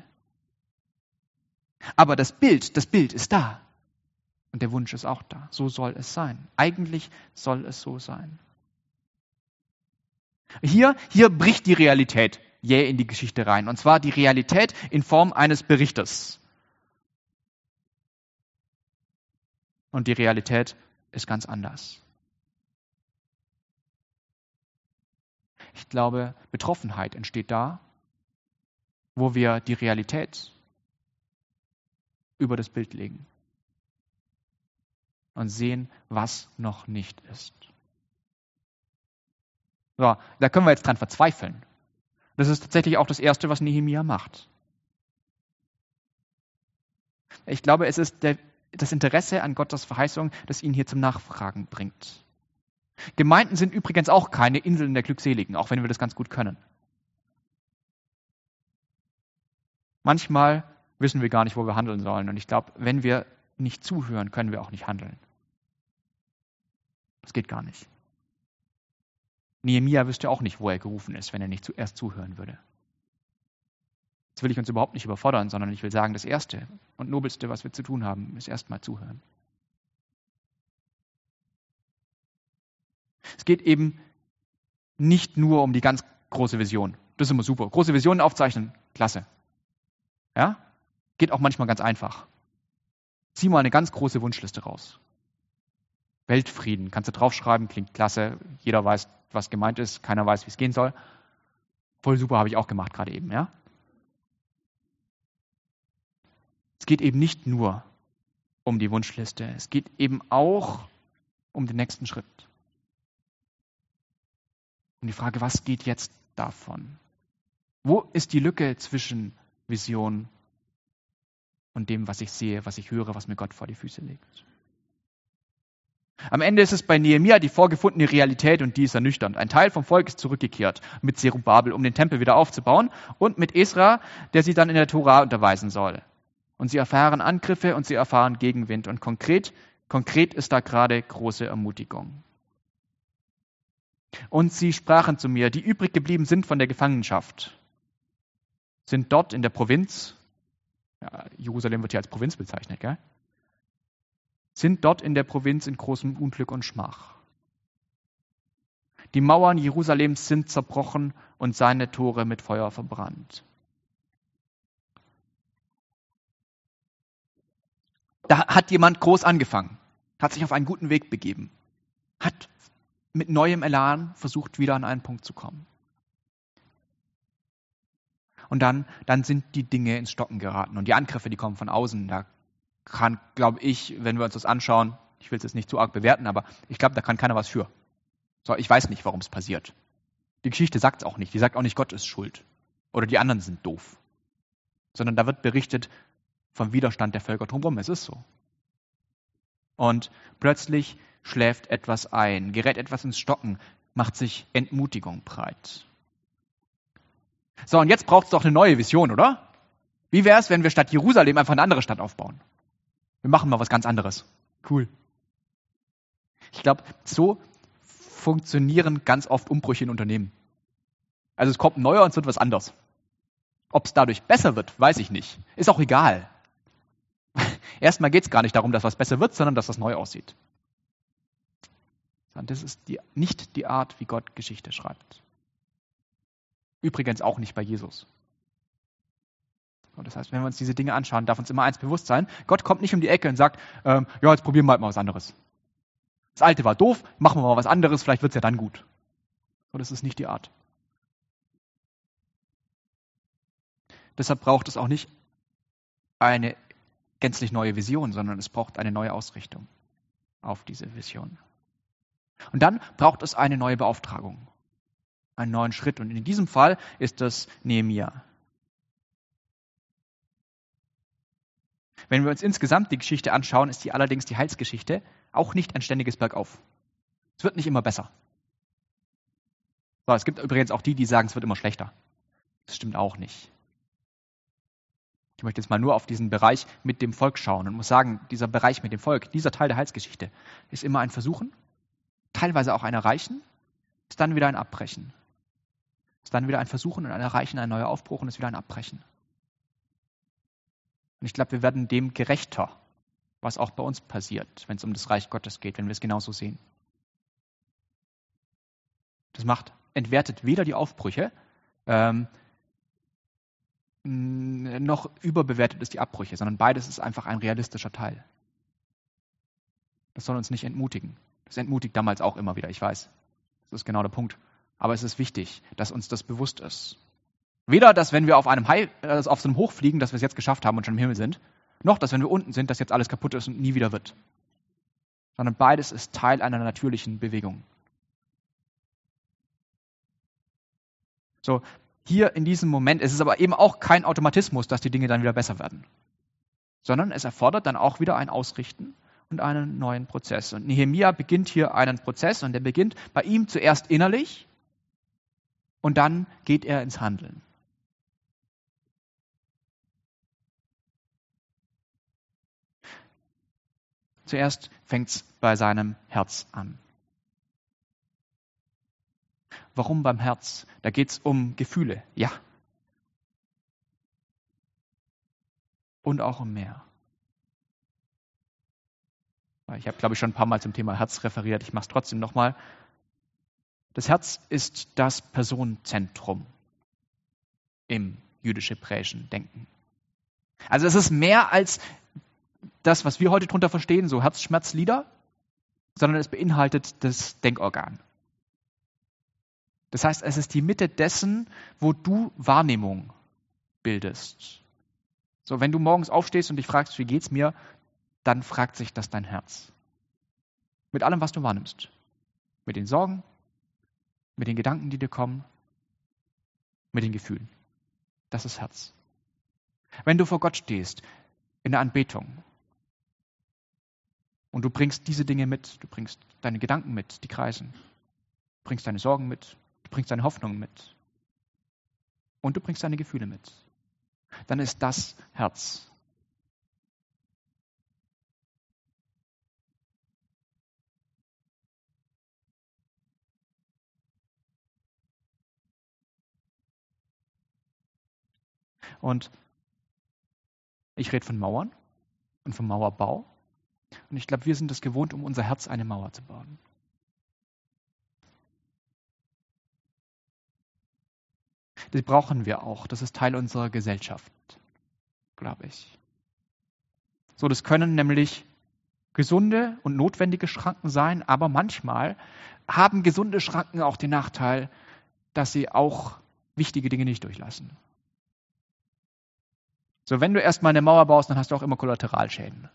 Aber das Bild ist da. Und der Wunsch ist auch da. So soll es sein. Eigentlich soll es so sein. Hier bricht die Realität jäh in die Geschichte rein. Und zwar die Realität in Form eines Berichtes. Und die Realität ist ganz anders. Ich glaube, Betroffenheit entsteht da, wo wir die Realität über das Bild legen und sehen, was noch nicht ist. So, da können wir jetzt dran verzweifeln. Das ist tatsächlich auch das Erste, was Nehemia macht. Ich glaube, es ist das Interesse an Gottes Verheißung, das ihn hier zum Nachfragen bringt. Gemeinden sind übrigens auch keine Inseln der Glückseligen, auch wenn wir das ganz gut können. Manchmal wissen wir gar nicht, wo wir handeln sollen. Und ich glaube, wenn wir nicht zuhören, können wir auch nicht handeln. Das geht gar nicht. Nehemia wüsste auch nicht, wo er gerufen ist, wenn er nicht zuerst zuhören würde. Das will ich uns überhaupt nicht überfordern, sondern ich will sagen, das Erste und Nobelste, was wir zu tun haben, ist erstmal zuhören. Es geht eben nicht nur um die ganz große Vision. Das ist immer super. Große Visionen aufzeichnen, klasse. Ja? Geht auch manchmal ganz einfach. Zieh mal eine ganz große Wunschliste raus. Weltfrieden, kannst du draufschreiben, klingt klasse. Jeder weiß, was gemeint ist, keiner weiß, wie es gehen soll. Voll super, habe ich auch gemacht gerade eben, ja? Es geht eben nicht nur um die Wunschliste, es geht eben auch um den nächsten Schritt. Um die Frage, was geht jetzt davon? Wo ist die Lücke zwischen Vision und dem, was ich sehe, was ich höre, was mir Gott vor die Füße legt? Am Ende ist es bei Nehemia die vorgefundene Realität und die ist ernüchternd. Ein Teil vom Volk ist zurückgekehrt mit Zerubabel, um den Tempel wieder aufzubauen und mit Esra, der sie dann in der Tora unterweisen soll. Und sie erfahren Angriffe und sie erfahren Gegenwind. Und konkret ist da gerade große Ermutigung. Und sie sprachen zu mir, die übrig geblieben sind von der Gefangenschaft, sind dort in der Provinz, ja, Jerusalem wird hier als Provinz bezeichnet, gell? Sind dort in der Provinz in großem Unglück und Schmach. Die Mauern Jerusalems sind zerbrochen und seine Tore mit Feuer verbrannt. Da hat jemand groß angefangen, hat sich auf einen guten Weg begeben, hat mit neuem Elan versucht, wieder an einen Punkt zu kommen. Und dann sind die Dinge ins Stocken geraten und die Angriffe, die kommen von außen. Da kann, glaube ich, wenn wir uns das anschauen, ich will es jetzt nicht zu arg bewerten, aber ich glaube, da kann keiner was für. So, ich weiß nicht, warum es passiert. Die Geschichte sagt es auch nicht. Die sagt auch nicht, Gott ist schuld. Oder die anderen sind doof. Sondern da wird berichtet vom Widerstand der Völker drumherum. Es ist so. Und plötzlich schläft etwas ein, gerät etwas ins Stocken, macht sich Entmutigung breit. So, und jetzt braucht es doch eine neue Vision, oder? Wie wäre es, wenn wir statt Jerusalem einfach eine andere Stadt aufbauen? Wir machen mal was ganz anderes. Cool. Ich glaube, so funktionieren ganz oft Umbrüche in Unternehmen. Also es kommt ein neuer und es wird was anderes. Ob es dadurch besser wird, weiß ich nicht. Ist auch egal. Erstmal geht es gar nicht darum, dass was besser wird, sondern dass das neu aussieht. Das ist nicht die Art, wie Gott Geschichte schreibt. Übrigens auch nicht bei Jesus. Und das heißt, wenn wir uns diese Dinge anschauen, darf uns immer eins bewusst sein: Gott kommt nicht um die Ecke und sagt, ja, jetzt probieren wir halt mal was anderes. Das Alte war doof, machen wir mal was anderes, vielleicht wird es ja dann gut. Und das ist nicht die Art. Deshalb braucht es auch nicht eine gänzlich neue Vision, sondern es braucht eine neue Ausrichtung auf diese Vision. Und dann braucht es eine neue Beauftragung, einen neuen Schritt. Und in diesem Fall ist das Nehemia. Wenn wir uns insgesamt die Geschichte anschauen, ist die allerdings die Heilsgeschichte auch nicht ein ständiges Bergauf. Es wird nicht immer besser. So, es gibt übrigens auch die sagen, es wird immer schlechter. Das stimmt auch nicht. Ich möchte jetzt mal nur auf diesen Bereich mit dem Volk schauen und muss sagen, dieser Bereich mit dem Volk, dieser Teil der Heilsgeschichte, ist immer ein Versuchen, teilweise auch ein Erreichen, ist dann wieder ein Abbrechen. Ist dann wieder ein Versuchen und ein Erreichen, ein neuer Aufbruch und ist wieder ein Abbrechen. Und ich glaube, wir werden dem gerechter, was auch bei uns passiert, wenn es um das Reich Gottes geht, wenn wir es genauso sehen. Das entwertet weder die Aufbrüche, noch überbewertet ist die Abbrüche, sondern beides ist einfach ein realistischer Teil. Das soll uns nicht entmutigen. Das entmutigt damals auch immer wieder, ich weiß. Das ist genau der Punkt. Aber es ist wichtig, dass uns das bewusst ist. Weder, dass wenn wir auf so einem Hoch fliegen, dass wir es jetzt geschafft haben und schon im Himmel sind, noch, dass wenn wir unten sind, dass jetzt alles kaputt ist und nie wieder wird. Sondern beides ist Teil einer natürlichen Bewegung. So, hier in diesem Moment ist es aber eben auch kein Automatismus, dass die Dinge dann wieder besser werden. Sondern es erfordert dann auch wieder ein Ausrichten und einen neuen Prozess. Und Nehemia beginnt hier einen Prozess und der beginnt bei ihm zuerst innerlich und dann geht er ins Handeln. Zuerst fängt es bei seinem Herz an. Warum beim Herz? Da geht es um Gefühle, ja. Und auch um mehr. Ich habe, glaube ich, schon ein paar Mal zum Thema Herz referiert. Ich mache es trotzdem nochmal. Das Herz ist das Personenzentrum im jüdisch-hebräischen Denken. Also es ist mehr als das, was wir heute darunter verstehen, so Herzschmerzlieder, sondern es beinhaltet das Denkorgan. Das heißt, es ist die Mitte dessen, wo du Wahrnehmung bildest. So, wenn du morgens aufstehst und dich fragst, wie geht's mir, dann fragt sich das dein Herz. Mit allem, was du wahrnimmst. Mit den Sorgen, mit den Gedanken, die dir kommen, mit den Gefühlen. Das ist Herz. Wenn du vor Gott stehst, in der Anbetung, und du bringst diese Dinge mit, du bringst deine Gedanken mit, die kreisen, du bringst deine Sorgen mit, du bringst deine Hoffnungen mit und du bringst deine Gefühle mit, dann ist das Herz. Und ich rede von Mauern und vom Mauerbau. Und ich glaube, wir sind es gewohnt, um unser Herz eine Mauer zu bauen. Das brauchen wir auch. Das ist Teil unserer Gesellschaft, glaube ich. So, das können nämlich gesunde und notwendige Schranken sein, aber manchmal haben gesunde Schranken auch den Nachteil, dass sie auch wichtige Dinge nicht durchlassen. So, wenn du erstmal eine Mauer baust, dann hast du auch immer Kollateralschäden.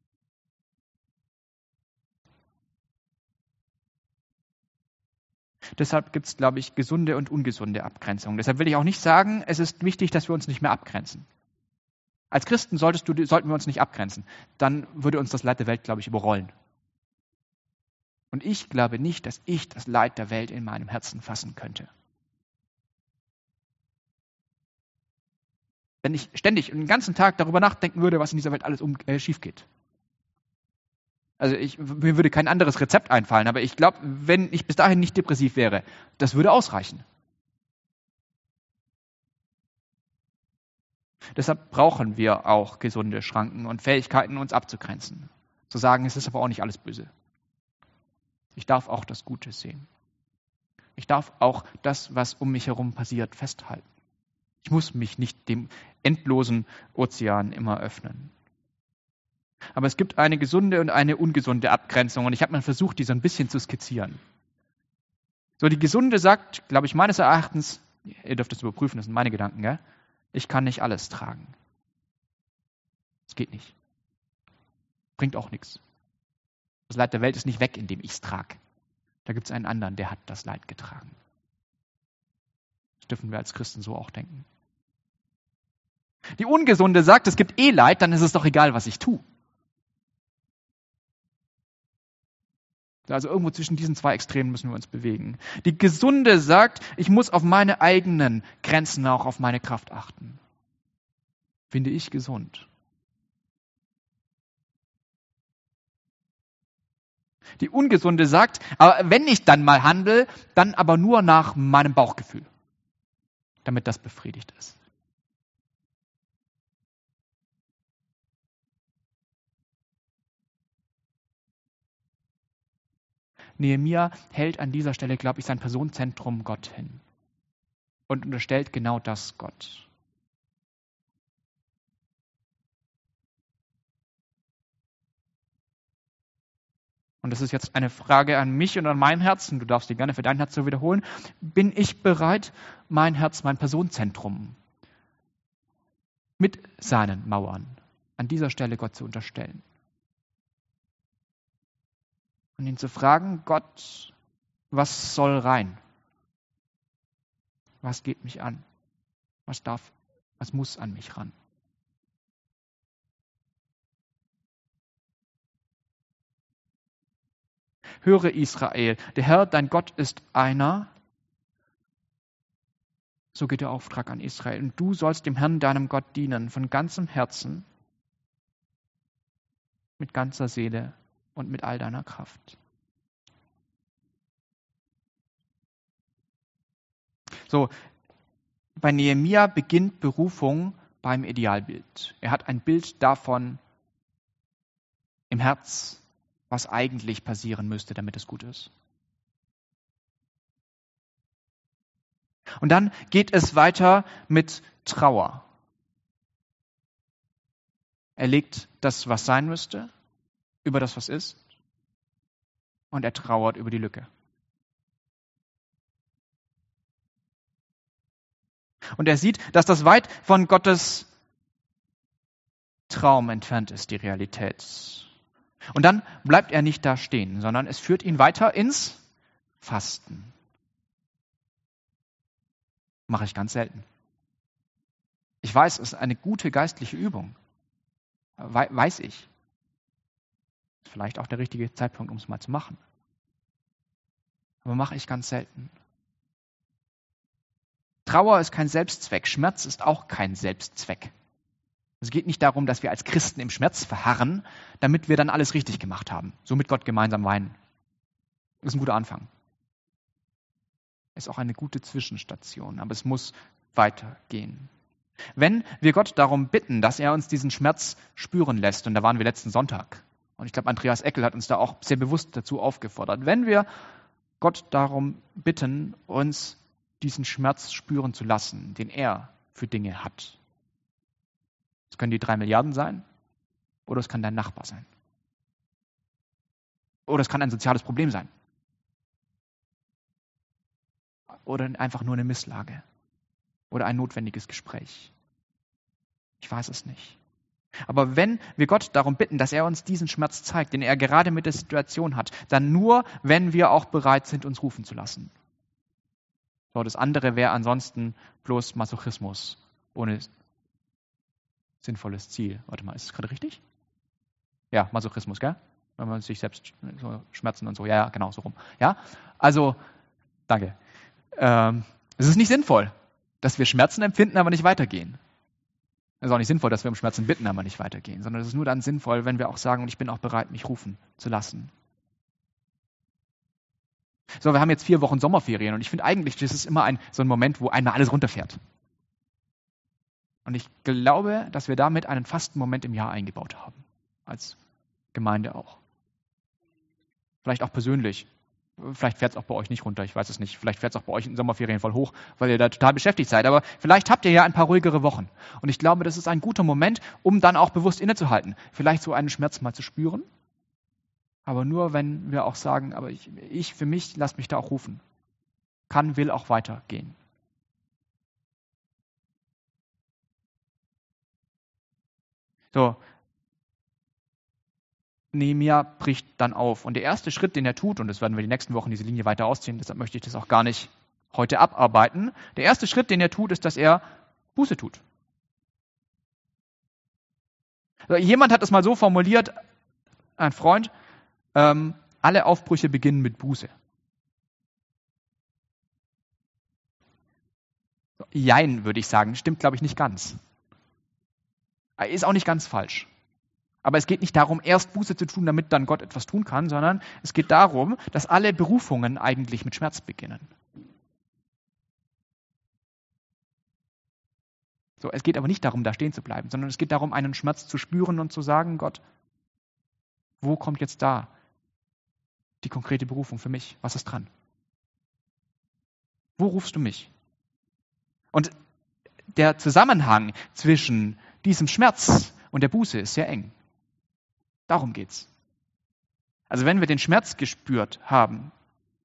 Deshalb gibt es, glaube ich, gesunde und ungesunde Abgrenzungen. Deshalb will ich auch nicht sagen, es ist wichtig, dass wir uns nicht mehr abgrenzen. Als Christen sollten wir uns nicht abgrenzen. Dann würde uns das Leid der Welt, glaube ich, überrollen. Und ich glaube nicht, dass ich das Leid der Welt in meinem Herzen fassen könnte. Wenn ich ständig den ganzen Tag darüber nachdenken würde, was in dieser Welt alles schief geht. Also mir würde kein anderes Rezept einfallen, aber ich glaube, wenn ich bis dahin nicht depressiv wäre, das würde ausreichen. Deshalb brauchen wir auch gesunde Schranken und Fähigkeiten, uns abzugrenzen. Zu sagen, es ist aber auch nicht alles böse. Ich darf auch das Gute sehen. Ich darf auch das, was um mich herum passiert, festhalten. Ich muss mich nicht dem endlosen Ozean immer öffnen. Aber es gibt eine gesunde und eine ungesunde Abgrenzung und ich habe mal versucht, die so ein bisschen zu skizzieren. So, die gesunde sagt, glaube ich, meines Erachtens, ihr dürft das überprüfen, das sind meine Gedanken, gell? Ich kann nicht alles tragen. Es geht nicht. Bringt auch nichts. Das Leid der Welt ist nicht weg, indem ich es trage. Da gibt es einen anderen, der hat das Leid getragen. Das dürfen wir als Christen so auch denken. Die Ungesunde sagt, es gibt Leid, dann ist es doch egal, was ich tue. Also irgendwo zwischen diesen zwei Extremen müssen wir uns bewegen. Die Gesunde sagt, ich muss auf meine eigenen Grenzen, auch auf meine Kraft achten. Finde ich gesund. Die Ungesunde sagt, aber wenn ich dann mal handle, dann aber nur nach meinem Bauchgefühl, damit das befriedigt ist. Nehemia hält an dieser Stelle, glaube ich, sein Personenzentrum Gott hin und unterstellt genau das Gott. Und das ist jetzt eine Frage an mich und an mein Herz, und du darfst die gerne für dein Herz so wiederholen. Bin ich bereit, mein Herz, mein Personenzentrum mit seinen Mauern an dieser Stelle Gott zu unterstellen? Und ihn zu fragen, Gott, was soll rein? Was geht mich an? Was muss an mich ran? Höre Israel, der Herr, dein Gott ist einer. So geht der Auftrag an Israel. Und du sollst dem Herrn, deinem Gott, dienen, von ganzem Herzen, mit ganzer Seele und mit all deiner Kraft. So, bei Nehemia beginnt Berufung beim Idealbild. Er hat ein Bild davon im Herz, was eigentlich passieren müsste, damit es gut ist. Und dann geht es weiter mit Trauer. Er legt das, was sein müsste, über das, was ist, und er trauert über die Lücke. Und er sieht, dass das weit von Gottes Traum entfernt ist, die Realität. Und dann bleibt er nicht da stehen, sondern es führt ihn weiter ins Fasten. Mache ich ganz selten. Ich weiß, es ist eine gute geistliche Übung. Weiß ich. Vielleicht auch der richtige Zeitpunkt, um es mal zu machen. Aber mache ich ganz selten. Trauer ist kein Selbstzweck. Schmerz ist auch kein Selbstzweck. Es geht nicht darum, dass wir als Christen im Schmerz verharren, damit wir dann alles richtig gemacht haben. So mit Gott gemeinsam weinen. Das ist ein guter Anfang. Ist auch eine gute Zwischenstation, aber es muss weitergehen. Wenn wir Gott darum bitten, dass er uns diesen Schmerz spüren lässt, und da waren wir letzten Sonntag, und ich glaube, Andreas Eckel hat uns da auch sehr bewusst dazu aufgefordert, wenn wir Gott darum bitten, uns diesen Schmerz spüren zu lassen, den er für Dinge hat. Es können die 3 Milliarden sein, oder es kann dein Nachbar sein. Oder es kann ein soziales Problem sein. Oder einfach nur eine Misslage. Oder ein notwendiges Gespräch. Ich weiß es nicht. Aber wenn wir Gott darum bitten, dass er uns diesen Schmerz zeigt, den er gerade mit der Situation hat, dann nur, wenn wir auch bereit sind, uns rufen zu lassen. So, das andere wäre ansonsten bloß Masochismus ohne sinnvolles Ziel. Warte mal, ist es gerade richtig? Ja, Masochismus, gell? Wenn man sich selbst so schmerzen und so. Ja, genau, so rum. Ja, also, danke. Es ist nicht sinnvoll, dass wir Schmerzen empfinden, aber nicht weitergehen. Es ist auch nicht sinnvoll, dass wir um Schmerzen bitten, aber nicht weitergehen, sondern es ist nur dann sinnvoll, wenn wir auch sagen, und ich bin auch bereit, mich rufen zu lassen. So, wir haben jetzt 4 Wochen Sommerferien und ich finde eigentlich, das ist immer so ein Moment, wo einmal alles runterfährt. Und ich glaube, dass wir damit einen Fastenmoment im Jahr eingebaut haben. Als Gemeinde auch. Vielleicht auch persönlich. Vielleicht fährt es auch bei euch nicht runter, ich weiß es nicht. Vielleicht fährt es auch bei euch in den Sommerferien voll hoch, weil ihr da total beschäftigt seid. Aber vielleicht habt ihr ja ein paar ruhigere Wochen. Und ich glaube, das ist ein guter Moment, um dann auch bewusst innezuhalten. Vielleicht so einen Schmerz mal zu spüren. Aber nur, wenn wir auch sagen, aber ich für mich, lass mich da auch rufen. Will auch weitergehen. So. Nehemia bricht dann auf. Und der erste Schritt, den er tut, und das werden wir die nächsten Wochen diese Linie weiter ausziehen, deshalb möchte ich das auch gar nicht heute abarbeiten. Der erste Schritt, den er tut, ist, dass er Buße tut. Also jemand hat es mal so formuliert, ein Freund, alle Aufbrüche beginnen mit Buße. Jein, würde ich sagen. Stimmt, glaube ich, nicht ganz. Ist auch nicht ganz falsch. Aber es geht nicht darum, erst Buße zu tun, damit dann Gott etwas tun kann, sondern es geht darum, dass alle Berufungen eigentlich mit Schmerz beginnen. So, es geht aber nicht darum, da stehen zu bleiben, sondern es geht darum, einen Schmerz zu spüren und zu sagen, Gott, wo kommt jetzt da die konkrete Berufung für mich? Was ist dran? Wo rufst du mich? Und der Zusammenhang zwischen diesem Schmerz und der Buße ist sehr eng. Darum geht's. Also wenn wir den Schmerz gespürt haben,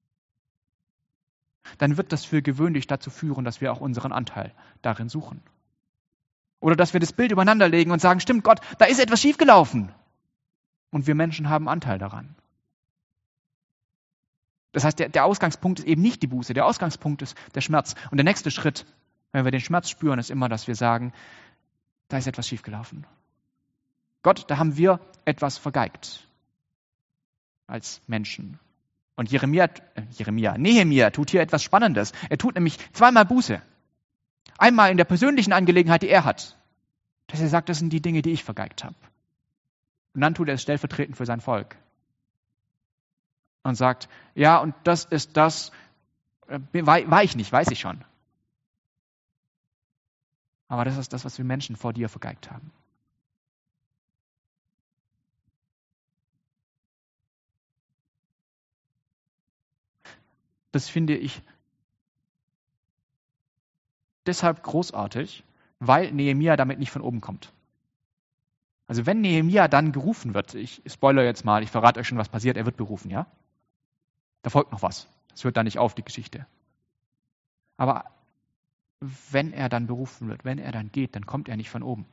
dann wird das für gewöhnlich dazu führen, dass wir auch unseren Anteil darin suchen. Oder dass wir das Bild übereinander legen und sagen, stimmt Gott, da ist etwas schiefgelaufen. Und wir Menschen haben Anteil daran. Das heißt, der Ausgangspunkt ist eben nicht die Buße, der Ausgangspunkt ist der Schmerz. Und der nächste Schritt, wenn wir den Schmerz spüren, ist immer, dass wir sagen, da ist etwas schiefgelaufen. Gott, da haben wir etwas vergeigt als Menschen. Und Nehemia tut hier etwas Spannendes. Er tut nämlich 2-mal Buße. Einmal in der persönlichen Angelegenheit, die er hat. Dass er sagt, das sind die Dinge, die ich vergeigt habe. Und dann tut er es stellvertretend für sein Volk. Und sagt, ja, und das ist das, war ich nicht, weiß ich schon. Aber das ist das, was wir Menschen vor dir vergeigt haben. Das finde ich deshalb großartig, weil Nehemia damit nicht von oben kommt. Also wenn Nehemia dann gerufen wird, ich spoilere jetzt mal, ich verrate euch schon, was passiert, er wird berufen, ja? Da folgt noch was. Es hört da nicht auf, die Geschichte. Aber wenn er dann berufen wird, wenn er dann geht, dann kommt er nicht von oben.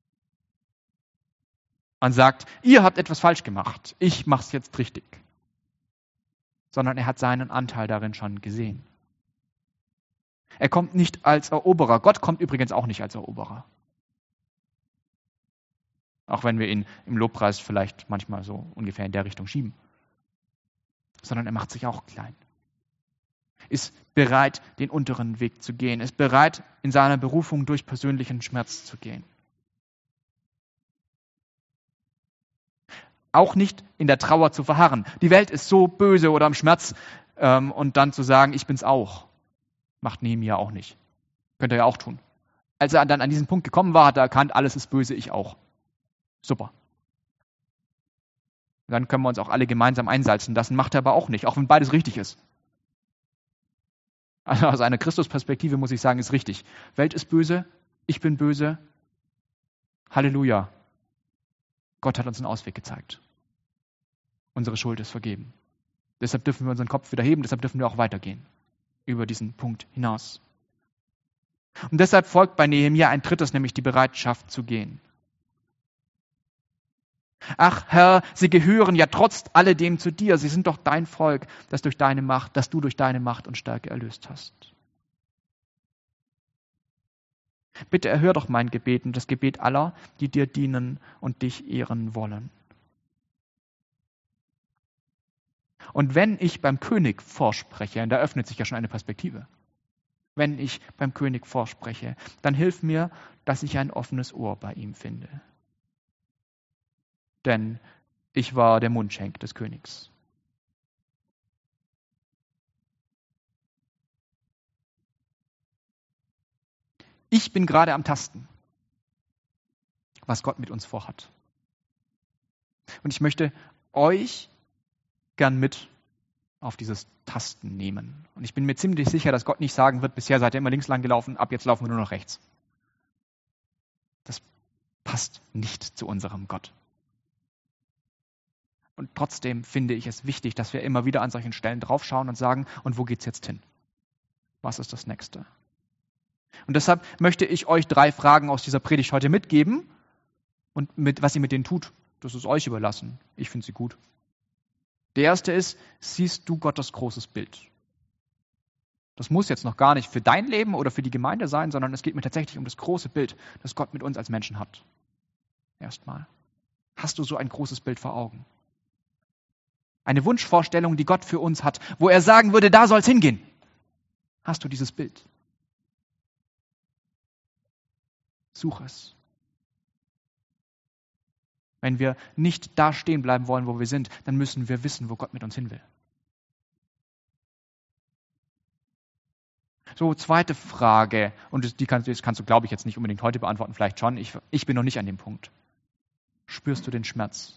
Man sagt, ihr habt etwas falsch gemacht, ich mache es jetzt richtig. Sondern er hat seinen Anteil darin schon gesehen. Er kommt nicht als Eroberer. Gott kommt übrigens auch nicht als Eroberer. Auch wenn wir ihn im Lobpreis vielleicht manchmal so ungefähr in der Richtung schieben. Sondern er macht sich auch klein. Ist bereit, den unteren Weg zu gehen. Ist bereit, in seiner Berufung durch persönlichen Schmerz zu gehen. Auch nicht in der Trauer zu verharren. Die Welt ist so böse oder im Schmerz und dann zu sagen, ich bin's auch. Macht Nehemia auch nicht. Könnte er ja auch tun. Als er dann an diesen Punkt gekommen war, hat er erkannt, alles ist böse, ich auch. Super. Dann können wir uns auch alle gemeinsam einsalzen lassen. Macht er aber auch nicht, auch wenn beides richtig ist. Also aus einer Christusperspektive muss ich sagen, ist richtig. Welt ist böse, ich bin böse. Halleluja. Gott hat uns einen Ausweg gezeigt. Unsere Schuld ist vergeben. Deshalb dürfen wir unseren Kopf wieder heben, deshalb dürfen wir auch weitergehen. Über diesen Punkt hinaus. Und deshalb folgt bei Nehemia ein drittes, nämlich die Bereitschaft zu gehen. Ach Herr, sie gehören ja trotz alledem zu dir. Sie sind doch dein Volk, das du durch deine Macht und Stärke erlöst hast. Bitte erhör doch mein Gebet und das Gebet aller, die dir dienen und dich ehren wollen. Und wenn ich beim König vorspreche, und da öffnet sich ja schon eine Perspektive, wenn ich beim König vorspreche, dann hilf mir, dass ich ein offenes Ohr bei ihm finde. Denn ich war der Mundschenk des Königs. Ich bin gerade am Tasten, was Gott mit uns vorhat. Und ich möchte euch gern mit auf dieses Tasten nehmen. Und ich bin mir ziemlich sicher, dass Gott nicht sagen wird, bisher seid ihr immer links lang gelaufen, ab jetzt laufen wir nur noch rechts. Das passt nicht zu unserem Gott. Und trotzdem finde ich es wichtig, dass wir immer wieder an solchen Stellen draufschauen und sagen, und wo geht's jetzt hin? Was ist das Nächste? Und deshalb möchte ich euch 3 Fragen aus dieser Predigt heute mitgeben. Und was ihr mit denen tut, das ist euch überlassen. Ich finde sie gut. Der erste ist, siehst du Gottes großes Bild? Das muss jetzt noch gar nicht für dein Leben oder für die Gemeinde sein, sondern es geht mir tatsächlich um das große Bild, das Gott mit uns als Menschen hat. Erstmal. Hast du so ein großes Bild vor Augen? Eine Wunschvorstellung, die Gott für uns hat, wo er sagen würde, da soll es hingehen. Hast du dieses Bild? Such es. Wenn wir nicht da stehen bleiben wollen, wo wir sind, dann müssen wir wissen, wo Gott mit uns hin will. So, zweite Frage, und das kannst du, glaube ich, jetzt nicht unbedingt heute beantworten, vielleicht schon. Ich bin noch nicht an dem Punkt. Spürst du den Schmerz?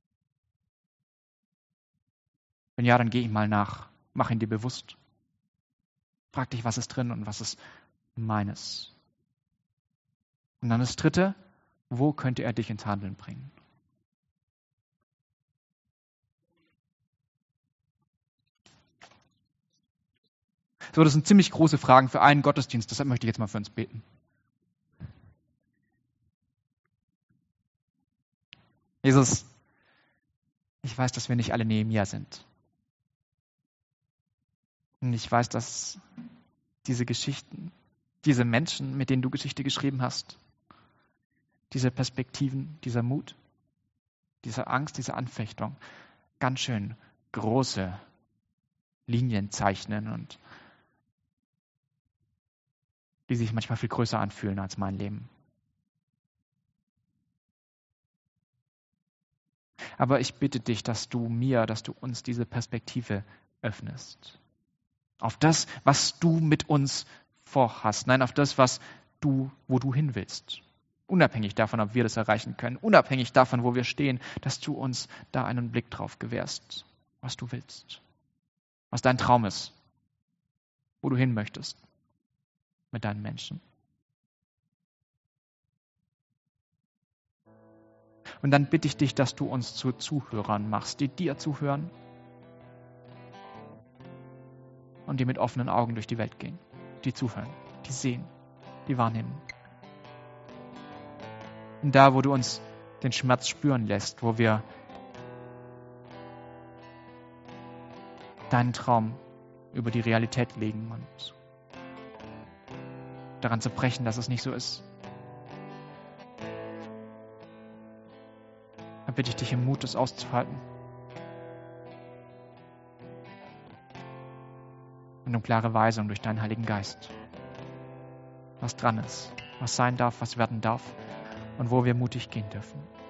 Wenn ja, dann geh ihm mal nach. Mach ihn dir bewusst. Frag dich, was ist drin und was ist meines. Und dann das dritte, wo könnte er dich ins Handeln bringen? So, das sind ziemlich große Fragen für einen Gottesdienst, deshalb möchte ich jetzt mal für uns beten. Jesus, ich weiß, dass wir nicht alle Nehemia sind. Und ich weiß, dass diese Geschichten, diese Menschen, mit denen du Geschichte geschrieben hast, diese Perspektiven, dieser Mut, diese Angst, diese Anfechtung, ganz schön große Linien zeichnen und die sich manchmal viel größer anfühlen als mein Leben. Aber ich bitte dich, dass du uns diese Perspektive öffnest. Auf das, was du mit uns vorhast. Nein, auf das, wo du hin willst. Unabhängig davon, ob wir das erreichen können. Unabhängig davon, wo wir stehen, dass du uns da einen Blick drauf gewährst, was du willst. Was dein Traum ist. Wo du hin möchtest. Mit deinen Menschen. Und dann bitte ich dich, dass du uns zu Zuhörern machst, die dir zuhören und die mit offenen Augen durch die Welt gehen, die zuhören, die sehen, die wahrnehmen. Und da, wo du uns den Schmerz spüren lässt, wo wir deinen Traum über die Realität legen und daran zerbrechen, dass es nicht so ist. Dann bitte ich dich im Mut, es auszuhalten. Und um klare Weisung durch deinen Heiligen Geist. Was dran ist, was sein darf, was werden darf und wo wir mutig gehen dürfen.